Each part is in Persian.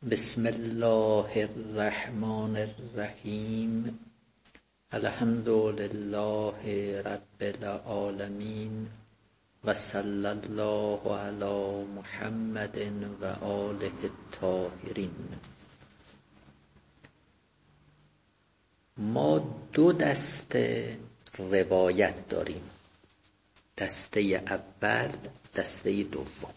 بسم الله الرحمن الرحیم. الحمد لله رب العالمین و صلی الله علی محمد و آله الطاهرین. ما دو دسته روایت داریم، دسته اول، دسته دوم.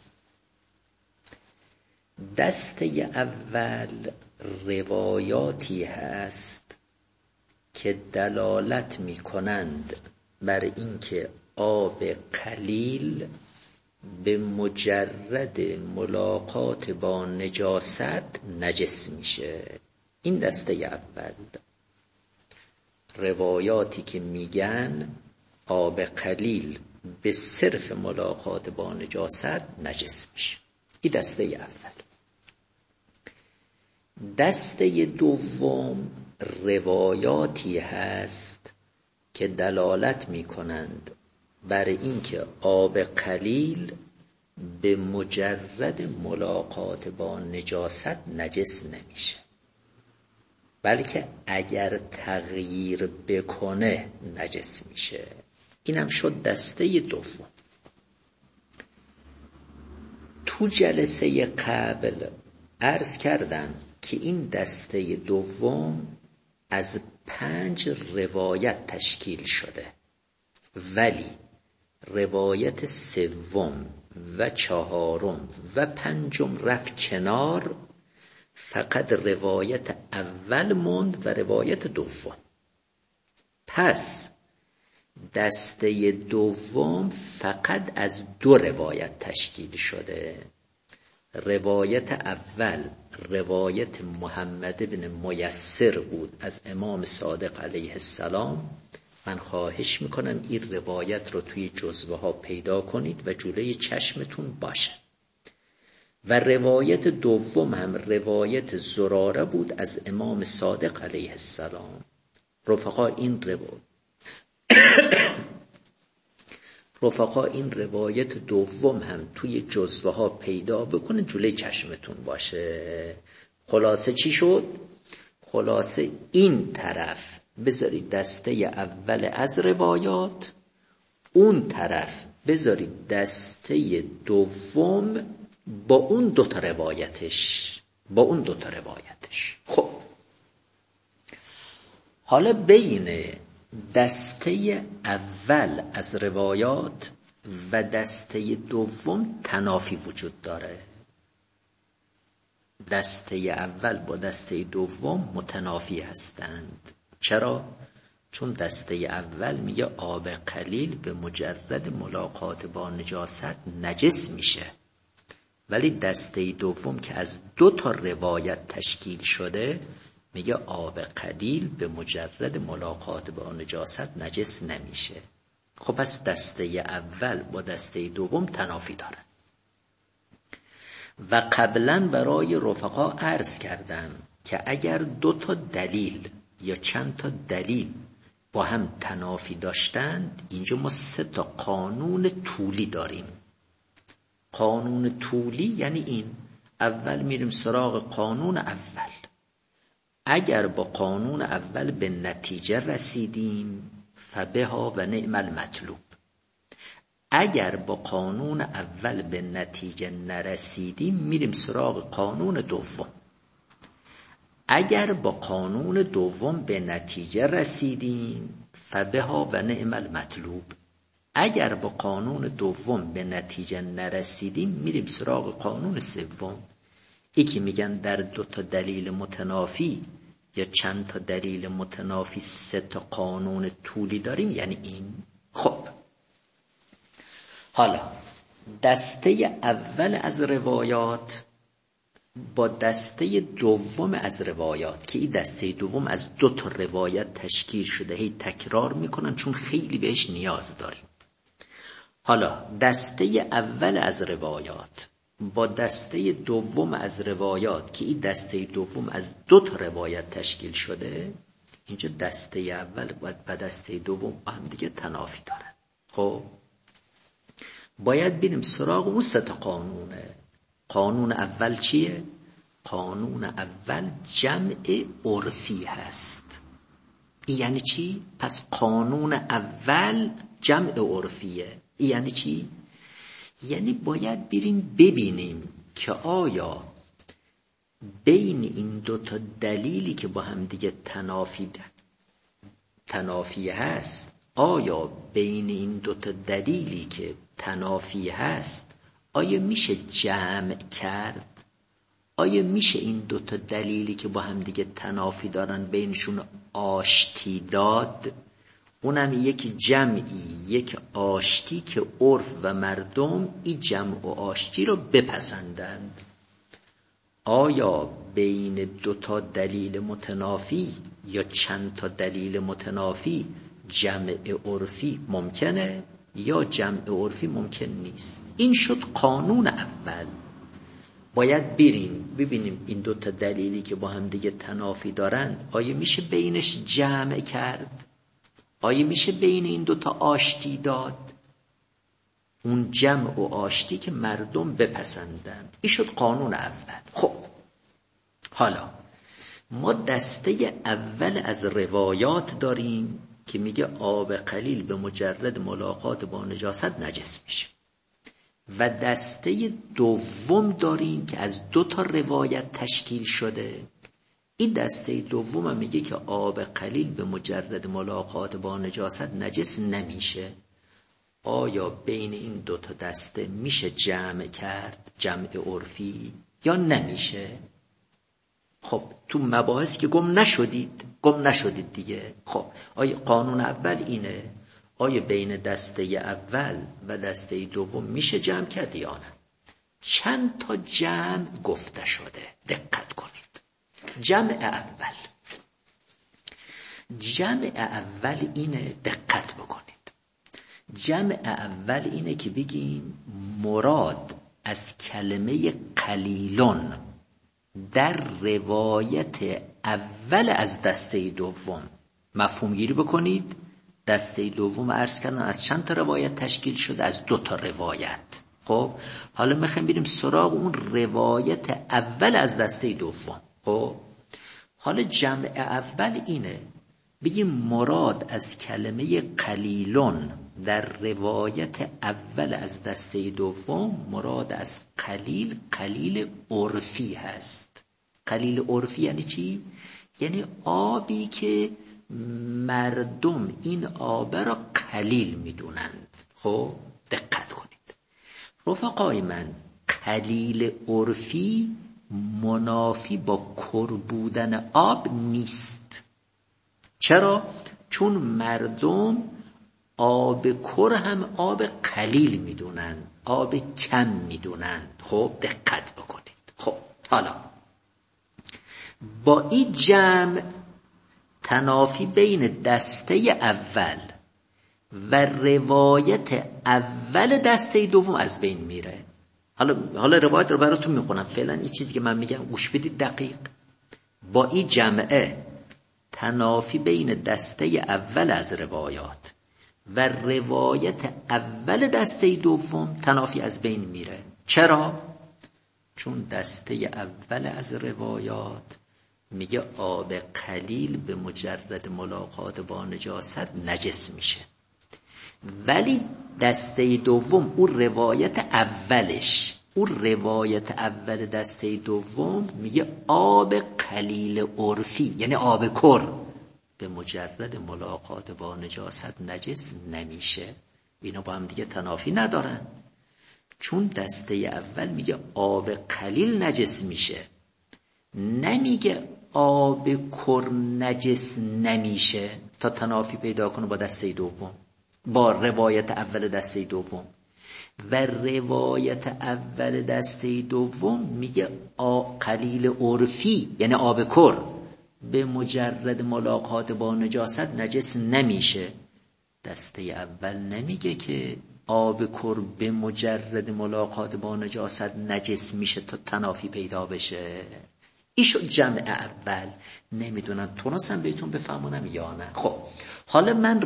دسته اول روایاتی هست که دلالت می کنند بر اینکه آب قلیل به مجرد ملاقات با نجاست نجس میشه. این دسته اول، روایاتی که میگن آب قلیل به صرف ملاقات با نجاست نجس میشه. این دسته اول. دسته دوم روایاتی هست که دلالت می کنند بر اینکه آب قلیل به مجرد ملاقات با نجاست نجس نمیشه، بلکه اگر تغییر بکنه نجس میشه. اینم شد دسته دوم. تو جلسه قبل عرض کردم که این دسته دوم از 5 روایت تشکیل شده، ولی روایت سوم و چهارم و پنجم رفت کنار، فقط روایت اول موند و روایت دوم. پس دسته دوم فقط از 2 روایت تشکیل شده. روایت اول روایت محمد بن میسر بود از امام صادق علیه السلام. من خواهش میکنم این روایت رو توی جزوه ها پیدا کنید و جلوی چشمتون باشه. و روایت دوم هم روایت زراره بود از امام صادق علیه السلام. رفقا این روایت دوم هم توی جزوه ها پیدا بکنه، جلوی چشمتون باشه. خلاصه چی شد؟ خلاصه این طرف بذارید دسته اول از روایات، اون طرف بذارید دسته دوم با اون 2 روایتش. خب حالا بین دسته اول از روایات و دسته دوم تنافی وجود داره. دسته اول با دسته دوم متنافی هستند. چرا؟ چون دسته اول میگه آب قلیل به مجرد ملاقات با نجاست نجس میشه، ولی دسته دوم که از 2 روایت تشکیل شده میگه آب قلیل به مجرد ملاقات با نجاست نجس نمیشه. خب پس دسته اول با دسته دوم تنافی داره. و قبلا برای رفقا عرض کردم که اگر 2 دلیل یا چند تا دلیل با هم تنافی داشتند، اینجا ما 3 قانون طولی داریم. قانون طولی یعنی این. اول میریم سراغ قانون اول. اگر با قانون اول به نتیجه رسیدیم فبها و نعم المطلوب. اگر با قانون اول به نتیجه نرسیدیم میریم سراغ قانون دوم. اگر با قانون دوم به نتیجه رسیدیم فبها و نعم المطلوب. اگر با قانون دوم به نتیجه نرسیدیم میریم سراغ قانون سوم. یکی میگن در 2 دلیل متنافی یا چند تا دلیل متنافی 3 قانون طولی داریم، یعنی این. خب حالا دسته اول از روایات با دسته دوم از روایات که این دسته دوم از 2 روایت تشکیل شده، هی تکرار میکنن چون خیلی بهش نیاز داریم. حالا دسته اول از روایات با دسته دوم از روایات که این دسته دوم از 2 روایت تشکیل شده، اینجا دسته اول و دسته دوم با هم دیگه تنافی دارن. خب باید بریم سراغ اون 3 قانونه. قانون اول چیه؟ قانون اول جمع عرفی هست. این یعنی چی؟ پس قانون اول جمع عرفیه. این یعنی چی؟ یعنی باید بریم ببینیم که آیا بین این دوتا دلیلی که با هم دیگه تنافی هست، آیا بین این دوتا دلیلی که تنافی هست آیا میشه جمع کرد؟ آیا میشه این دوتا دلیلی که با هم دیگه تنافی دارن بینشون آشتی داد؟ اونم یک جمعی، یک آشتی که عرف و مردم این جمع و آشتی رو بپسندند. آیا بین دوتا دلیل متنافی یا چند تا دلیل متنافی جمع عرفی ممکنه یا جمع عرفی ممکن نیست؟ این شد قانون اول. باید بریم ببینیم این دوتا دلیلی که با هم دیگه تنافی دارند آیا میشه بینش جمع کرد؟ آیا میشه بین این دوتا آشتی داد؟ اون جمع و آشتی که مردم بپسندند. این شد قانون اول. خب حالا ما دسته اول از روایات داریم که میگه آب قلیل به مجرد ملاقات با نجاست نجس میشه، و دسته دوم داریم که از دو تا روایت تشکیل شده. این دسته دوم هم میگه که آب قلیل به مجرد ملاقات با نجاست نجس نمیشه. آیا بین این دو تا دسته میشه جمع کرد، جمع عرفی، یا نمیشه؟ خب تو مباحثی که گم نشدید دیگه. خب آیا قانون اول اینه؟ آیا بین دسته اول و دسته دوم میشه جمع کرد یا نه؟ چند تا جمع گفته شده، دقت کنید. جمع اول اینه، دقت بکنید. جمع اول اینه که بگیم مراد از کلمه قلیلون در روایت اول از دسته دوم. مفهوم گیری بکنید. دسته دوم عرض کردم از چند تا روایت تشکیل شده؟ از دو تا روایت. خب حالا میخوایم بریم سراغ اون روایت اول از دسته دوم. خب حالا جمع اول اینه، بگیم مراد از کلمه قلیلون در روایت اول از دسته دوم مراد از قلیل عرفی هست. قلیل عرفی یعنی چی؟ یعنی آبی که مردم این آب را قلیل میدونند. خب دقت کنید رفقای من، قلیل عرفی منافی با کر بودن آب نیست. چرا؟ چون مردم آب کر هم آب قلیل میدونن، آب کم میدونن. خب دقت بکنید. خب حالا با این جمع تنافی بین دسته اول و روایت اول دسته دوم از بین میره. حالا روایت رو براتون میخونم. فعلا این چیزی که من میگم گوش بدید دقیق. با این جمعه تنافی بین دسته اول از روایات و روایت اول دسته دوم تنافی از بین میره. چرا؟ چون دسته اول از روایات میگه آب قلیل به مجرد ملاقات با نجاست نجس میشه، ولی دسته دوم اون روایت اول دسته دوم میگه آب قلیل عرفی یعنی آب کر به مجرد ملاقات با نجاست نجس نمیشه. اینا با هم دیگه تنافی ندارن، چون دسته اول میگه آب قلیل نجس میشه، نمیگه آب کر نجس نمیشه تا تنافی پیدا کنه با دسته دوم، با روایت اول دسته دوم. و روایت اول دسته دوم میگه قلیل عرفی یعنی آب کر به مجرد ملاقات با نجاست نجس نمیشه. دسته اول نمیگه که آب کر به مجرد ملاقات با نجاست نجس میشه تا تنافی پیدا بشه. ایشو جمع اول. نمیدونم تونستم بهتون بفهمونم یا نه. خب حالا من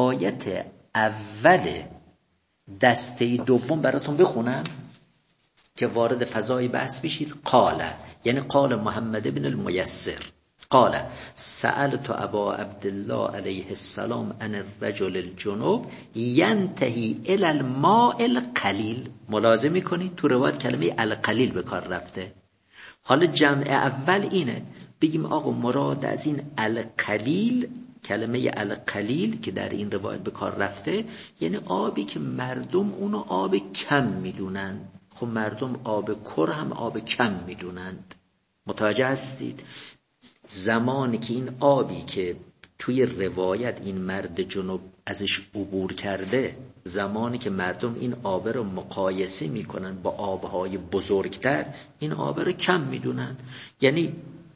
روایت اول دسته دوم براتون بخونم. که وارد فضای بحث بشید. قال یعنی قال محمد بن المیسر قال سألت ابا عبدالله علیه السلام عن الرجل الجنوب ینتهی الی الماء القلیل. ملاحظه میکنید تو روایت کلمه القلیل به کار رفته. حالا جمع اول اینه بگیم آقا مراد از این القلیل، کلمه القلیل که در این روایت به کار رفته، یعنی آبی که مردم اونو آب کم میدونند. خب مردم آب کر هم آب کم میدونند. متوجه هستید؟ زمانی که این آبی که توی روایت این مرد جنوب ازش عبور کرده، زمانی که مردم این آب رو مقایسه میکنن با آبهای بزرگتر، این آب رو کم میدونن. یعنی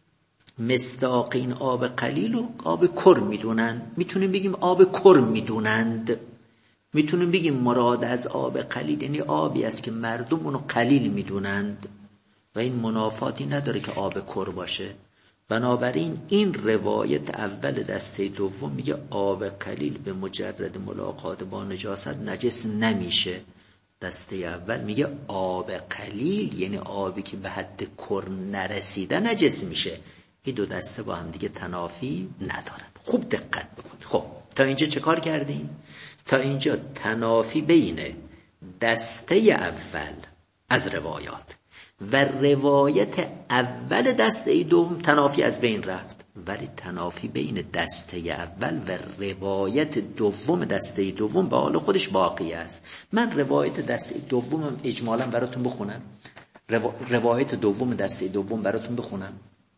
مصداق این آب قلیل و آب کر میدونن. میتونیم بگیم آب کر میدونند، میتونیم بگیم مراد از آب قلیل یعنی آبی است که مردم اونو قلیل میدونند و این منافاتی نداره که آب کر باشه. بنابراین این روایت اول دسته دوم میگه آب قلیل به مجرد ملاقات با نجاست نجس نمیشه. دسته اول میگه آب قلیل یعنی آبی که به حد کر نرسیده نجس میشه. این دو دسته با هم دیگه تنافی ندارن. خوب دقت بکنید. خب تا اینجا چه کار کردیم؟ تا اینجا تنافی بین دسته اول از روایات و روایت اول دسته دوم تنافی از بین رفت، ولی تنافی بین دسته اول و روایت دوم دسته دوم به حال خودش باقی است. من روایت دسته دومم اجمالا براتون بخونم. روایت دوم دسته دوم براتون بخونم.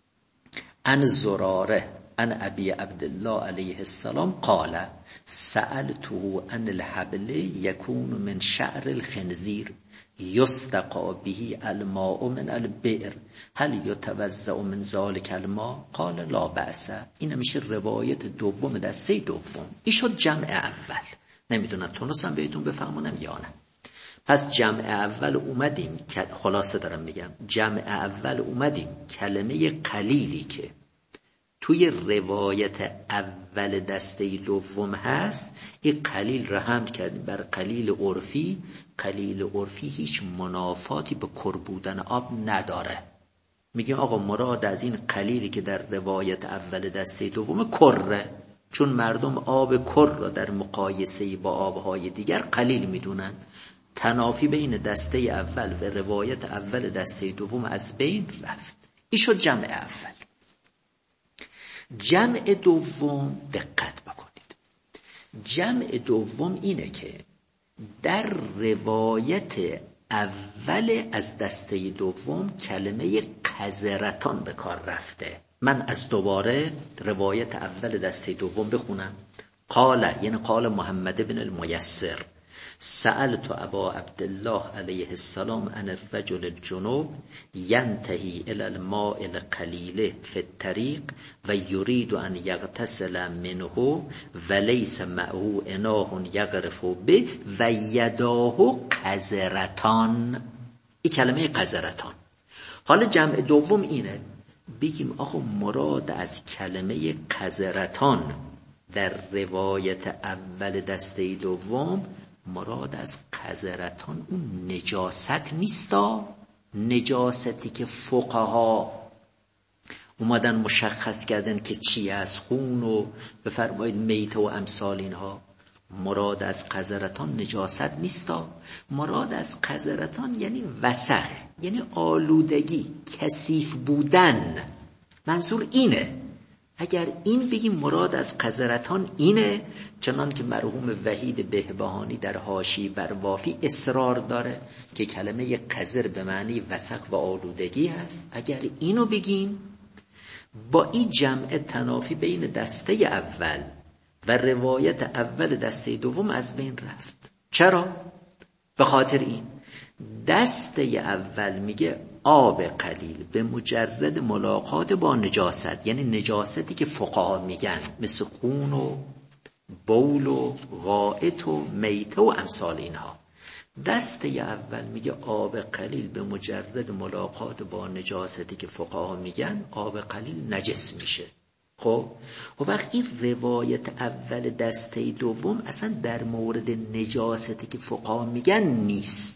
عن زراره عن ابی عبدالله علیه السلام قال سألته عن الحبل یکون من شعر الخنزیر یستقى به الماء من البئر هل یتوضأ من ذلك الماء قال لا بأس. این میشه روایت دوم دسته دوم. این شد جمع اول. نمیدونم تونستم بهتون بفهمونم یا نه. پس جمع اول اومدیم، خلاصه دارم میگم، جمع اول اومدیم کلمه قلیلی که توی روایت اول دسته دوم هست، این قلیل را حمل کردیم بر قلیل عرفی. قلیل عرفی هیچ منافاتی به کر بودن آب نداره. میگیم آقا مراد از این قلیلی که در روایت اول دسته دوم کره، چون مردم آب کر را در مقایسه با آبهای دیگر قلیل میدونن. تنافی بین دسته اول و روایت اول دسته دوم از بین رفت. این شد جمع اول. جمع دوم دقت بکنید. جمع دوم اینه که در روایت اول از دسته دوم کلمه قذرتان به کار رفته. من از دوباره روایت اول دسته دوم بخونم. قال یعنی قال محمد بن المیسر سألت ابا عبدالله علیه السلام عن الرجل الجنوب ینتهی الی الماء القلیل فی الطریق و یرید ان یغتسل منه و لیس معه اناء یغرف به و یداه قذرتان. این کلمه قذرتان. حالا جمع دوم اینه بگیم آخو مراد از کلمه قذرتان در روایت اول دسته دوم، مراد از قذرتان اون نجاست نیستا، نجاستی که فقها اومدن مشخص کردن که چی از خون و بفرمایید میته و امثال اینها. مراد از قذرتان نجاست نیستا. مراد از قذرتان یعنی وسخ، یعنی آلودگی، کثیف بودن. منظور اینه. اگر این بگیم مراد از قذرتان اینه، چنان که مرحوم وحید بهبهانی در حاشیه بر وافی اصرار داره که کلمه قذر به معنی وسخ و آلودگی هست، اگر اینو بگیم با این جمع تنافی بین دسته اول و روایت اول دسته دوم از بین رفت. چرا؟ به خاطر این دسته اول میگه آب قلیل به مجرد ملاقات با نجاست، یعنی نجاستی که فقها میگن مثل خون و بول و غائط و میته و امثال اینها. دسته اول میگه آب قلیل به مجرد ملاقات با نجاستی که فقها میگن آب قلیل نجس میشه. خب وقت این روایت اول دسته دوم اصلا در مورد نجاستی که فقها میگن نیست.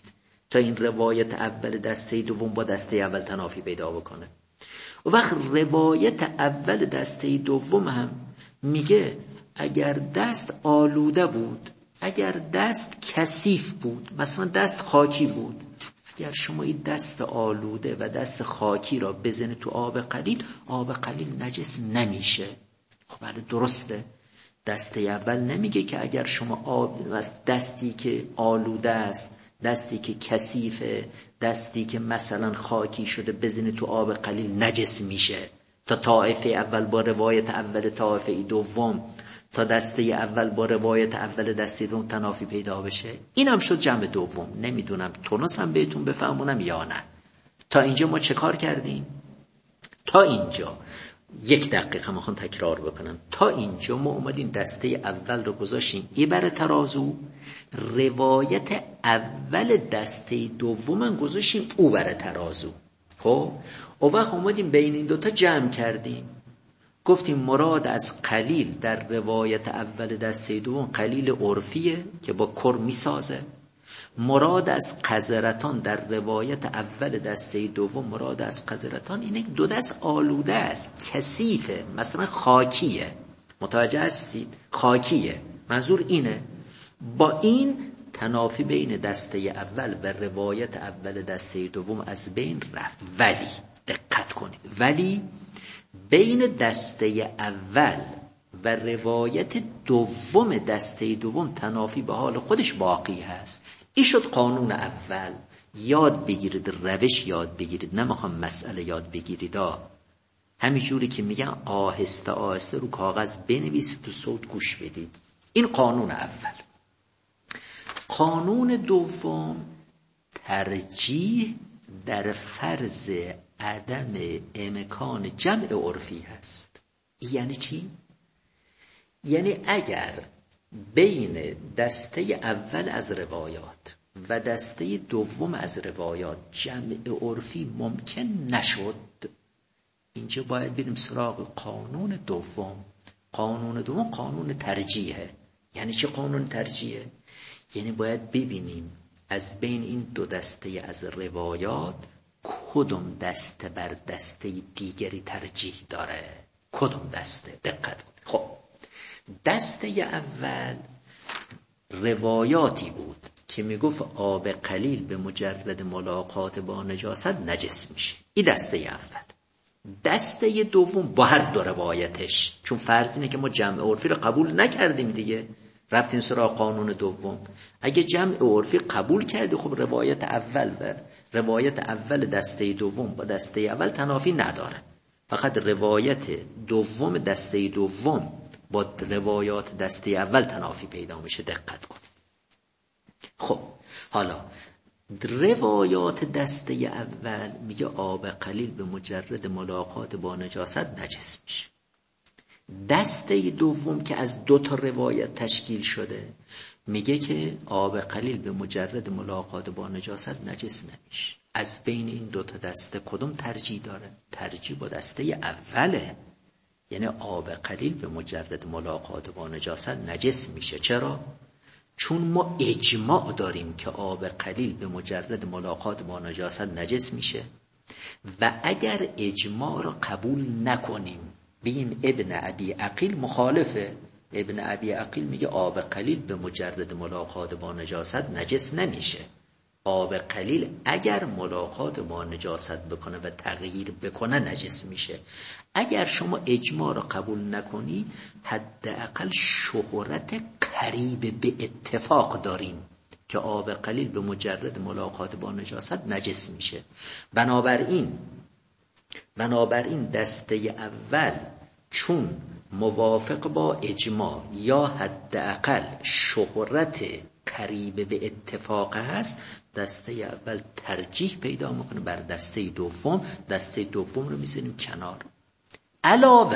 تا این روایت اول دسته دوم با دسته اول تنافی پیدا بکنه. و وقت روایت اول دسته دوم هم میگه اگر دست آلوده بود، اگر دست کثیف بود، مثلا دست خاکی بود، اگر شما این دست آلوده و دست خاکی را بزنید تو آب قلیل، آب قلیل نجس نمیشه. خب بله درسته، دسته اول نمیگه که اگر شما دستی که آلوده است، دستی که کثیفه، دستی که مثلا خاکی شده بزنید تو آب قلیل نجس میشه. تا طائفه اول با روایت اول طائفه دوم، تا دسته اول با روایت اول دسته دوم تنافی پیدا بشه. اینم شد جمع دوم. نمیدونم تونستم بهتون بفهمونم یا نه. تا اینجا ما چه کار کردیم؟ تا اینجا 1 دقیقه میخوام تکرار بکنم. تا اینجا ما اومدیم دسته اول رو گذاشتیم ای بر ترازو، روایت اول دسته دوم گذاشتیم او بر ترازو. خب او وقت اومدیم بین این دوتا جمع کردیم، گفتیم مراد از قلیل در روایت اول دسته دوم قلیل عرفیه که با کر میسازه. مراد از قذرتان در روایت اول دسته دوم، مراد از قذرتان اینه که 2 دست آلوده است، کثیفه، مثلا خاکیه. متوجه هستید؟ خاکیه، منظور اینه. با این تنافی بین دسته اول و روایت اول دسته دوم از بین رفت. ولی دقت کنید، ولی بین دسته اول و روایت دوم دسته دوم تنافی به حال خودش باقی هست. این شد قانون اول. یاد بگیرید، روش یاد بگیرید، نمیخوام مسئله یاد بگیرید. همین جوری که میگن آهسته آهسته رو کاغذ بنویسید، تو صوت گوش بدید. این قانون اول. قانون دوم، ترجیح در فرض عدم امکان جمع عرفی هست. یعنی چی؟ یعنی اگر بین دسته اول از روایات و دسته دوم از روایات جمع عرفی ممکن نشد، اینجا باید بریم سراغ قانون دوم. قانون دوم قانون ترجیحه. یعنی چه قانون ترجیحه؟ یعنی باید ببینیم از بین این 2 دسته از روایات کدوم دسته بر دسته دیگری ترجیح داره. کدوم دسته؟ دقت کنید. خب دسته اول روایاتی بود که میگفت آب قلیل به مجرد ملاقات با نجاست نجس میشه. این دسته اول. دسته دوم با هر 2 روایتش، چون فرض اینه که ما جمع عرفی رو قبول نکردیم دیگه، رفتیم سراغ قانون دوم. اگه جمع عرفی قبول کردی، خب روایت اول و روایت اول دسته دوم با دسته اول تنافی نداره. فقط روایت دوم دسته دوم با روایات دسته اول تنافی پیدا میشه. دقت کن. خب حالا روایات دسته اول میگه آب قلیل به مجرد ملاقات با نجاست نجس میشه. دسته دوم که از 2 تا روایت تشکیل شده میگه که آب قلیل به مجرد ملاقات با نجاست نجس نمیشه. از بین این 2 تا دسته کدوم ترجیح داره؟ ترجیح با دسته اوله. یعنی آب قلیل به مجرد ملاقات با نجاست نجس میشه. چرا؟ چون ما اجماع داریم که آب قلیل به مجرد ملاقات با نجاست نجس میشه. و اگر اجماع را قبول نکنیم، بگیم ابن ابی عقیل مخالفه، ابن ابی عقیل میگه آب قلیل به مجرد ملاقات با نجاست نجس نمیشه. آب قلیل اگر ملاقات با نجاست بکنه و تغییر بکنه نجس میشه. اگر شما اجماع را قبول نکنی، حداقل شهرت قریب به اتفاق داریم که آب قلیل به مجرد ملاقات با نجاست نجس میشه. بنابراین دسته اول چون موافق با اجماع یا حداقل شهرت قریب به اتفاق هست، دسته اول ترجیح پیدا میکنه بر دسته دوم. دسته دوم رو میذاریم کنار. علاوه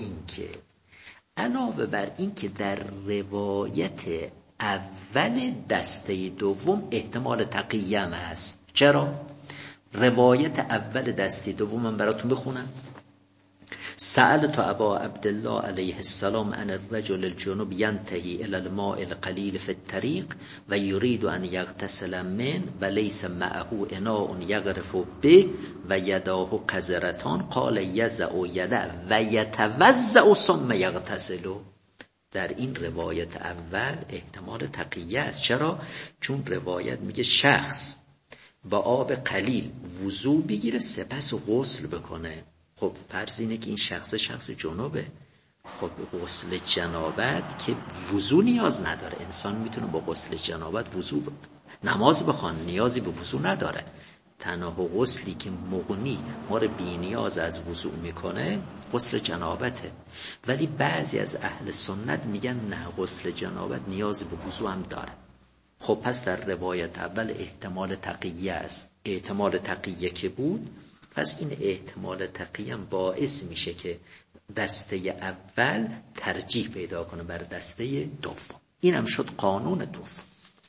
بر این که در روایت اول دسته دوم احتمال تقیه هم هست. چرا؟ روایت اول دسته دوم من براتون بخونم. سألت ابا عبدالله علیه السلام عن الرجل الجنوب ينتهي الى الماء القلیل في الطريق و یرید ان یغتسل من و لیس معه اناء یغرف به و یداه قذرتان قال یضع یده و یتوضأ ثم یغتسل. در این روایت اول احتمال تقیه است. چرا؟ چون روایت میگه شخص با آب قلیل وضو بگیره سپس غسل بکنه. خب فرض اینه که این شخص جنوبه. خب غسل جنابت که وضو نیاز نداره. انسان میتونه با غسل جنابت نماز بخوان، نیازی به وضو نداره. تنها غسلی که مغنی ما رو بی نیاز از وضو میکنه غسل جنابته. ولی بعضی از اهل سنت میگن نه، غسل جنابت نیاز به وضو هم داره. خب پس در روایت اول احتمال تقیه است. احتمال تقیه که بود، پس این احتمال تقیه هم باعث میشه که دسته اول ترجیح پیدا کنه بر دسته دوم. این هم شد قانون دوم.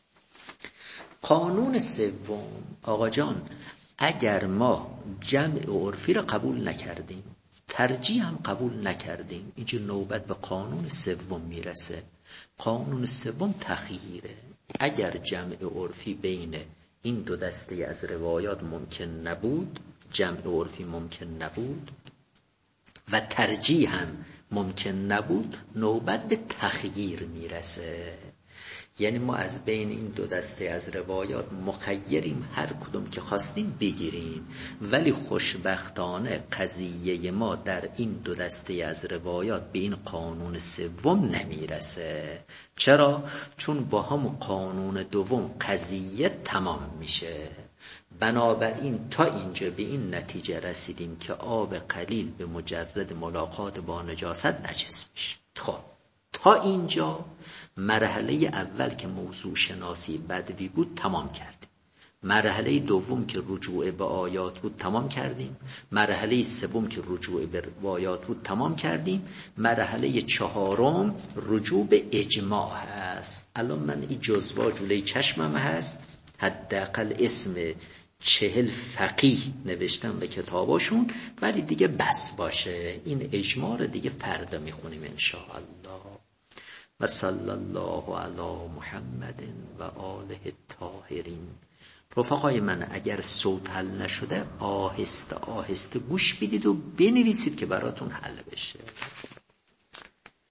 قانون سوم، آقا جان، اگر ما جمع عرفی را قبول نکردیم، ترجیح هم قبول نکردیم، اینجا نوبت به قانون سوم میرسه. قانون سوم تخییره. اگر جمع عرفی بین این دو دسته از روایات ممکن نبود، جمع عرفی ممکن نبود و ترجیح هم ممکن نبود، نوبت به تخییر میرسه. یعنی ما از بین این دو دسته از روایات مخیریم، هر کدوم که خواستیم بگیریم. ولی خوشبختانه قضیه ما در این دو دسته از روایات به این قانون سوم نمیرسه. چرا؟ چون با هم قانون دوم قضیه تمام میشه. بنابراین تا اینجا به این نتیجه رسیدیم که آب قلیل به مجرد ملاقات با نجاست نجس میشه. خب تا اینجا مرحله اول که موضوع شناسی بدوی بود تمام کردیم. مرحله دوم که رجوع به آیات بود تمام کردیم. مرحله سوم که رجوع به آیات بود تمام کردیم. مرحله چهارم رجوع به اجماع هست. الان من این جزوا جلوی چشمم هست، حداقل اسم 40 فقیه نوشتم به کتاباشون، ولی دیگه بس باشه. این اجماع رو دیگه فردا میخونیم انشاءالله. و صلی الله علی محمد و آله الطاهرین. رفقای من، اگر صوت حل نشده آهسته آهسته گوش بدید و بنویسید که براتون حل بشه.